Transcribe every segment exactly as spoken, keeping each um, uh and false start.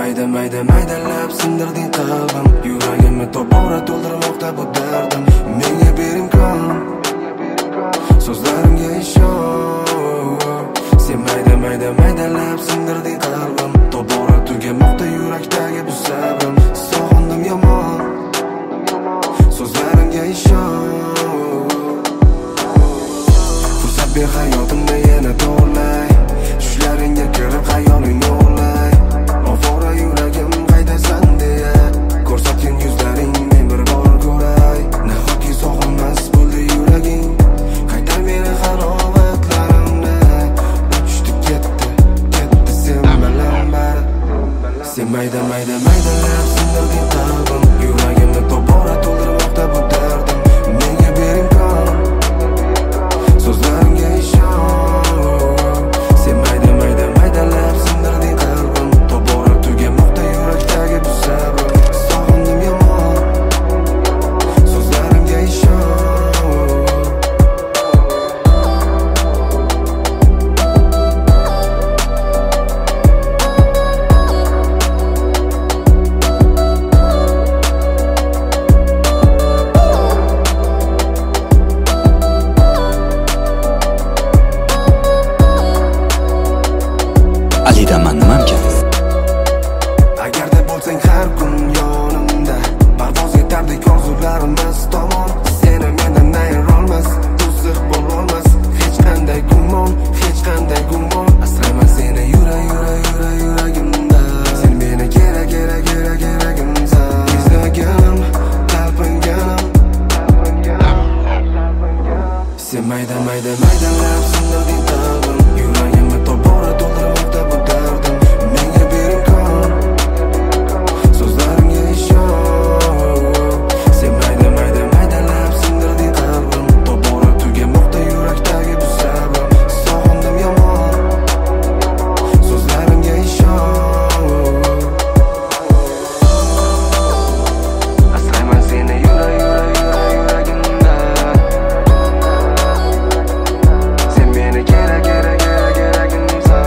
mayda mayda maydalab sindirding qalbim, yuragimni tobora to'ldirmoqda bu dardim. Menga ber imkon, so'zlarimga ishon. Sen mayda mayda maydalab sindirding qalbim, tobora tugamoqda yurakdagi bu sabrim. Sog'indim yomon, so'zlarimga ishon. Fursat ber hayotimda yana to'lay, tushlaringga kirib xayolingni o'lay. Ovora yuragim qaydasan deya, ko'rsatgan yuzlaring men bir bor ko'ray. Nahotki sog'inmas bo'ldi yuraging, qaytar meni harovatlarimni. Uchdi ketdi, ketdi sen bilan bari. Sen mayda mayda maydalab sindirding qalbim, yuragimni tobora to'ldirmoqda bu dardim. Menga ber imkon, so'zlarimga ishon. Sen mayda mayda maydalab sindirding qalbim, tobora tugamoqda yurakdagi bu sabrim. Sog'indim yomon, so'zlarimga ishon. Alidaman mamkan. Agarda bo'lsang har kun yonimda, parvoz etardik orzularimiz tomon. Seni mendan ayirolmas, to'siq bo'lolmas hech qanday gumon, hech qanday gumon. Asraman seni yura yura yura yuragimda. Sen meni kerak kerak kerak keragimsan. Izlagim, talpinganim. Sen mayda mayda maydalab sindirding qalbim, yuragimni tobora to'ldirmoqda bu dardim. Menga ber imkon, so'zlarimga ishon. Sen mayda mayda maydalab sindirding qalbim, tobora tugamoqda yurakdagi bu sabrim. Sog'indim yomon, so'zlarimga ishon. Asrayman seni yura yura yura yuragimda. Sen meni kerak kerak kerak keragimsan.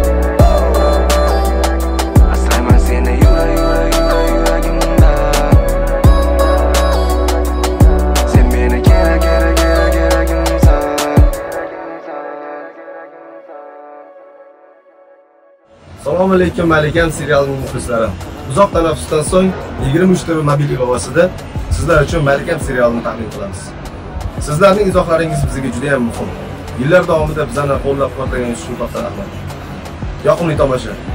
Asrayman seni yura yura yura yuragimda. Sen meni kerak kerak kerak keragimsan. Assalomu alaykum Malikam serialining muxlislari. Uzoq tanaffusdan so'ng yigirma uch ta mobil ilovasida sizlar uchun Malikam serialini taqdim qilamiz. Sizlarning izohlaringiz bizga juda ham muhim. Yillar davomida bizlarni qo'llab-quvvatlagan uchun katta rahmat. Yoqimli tomosha.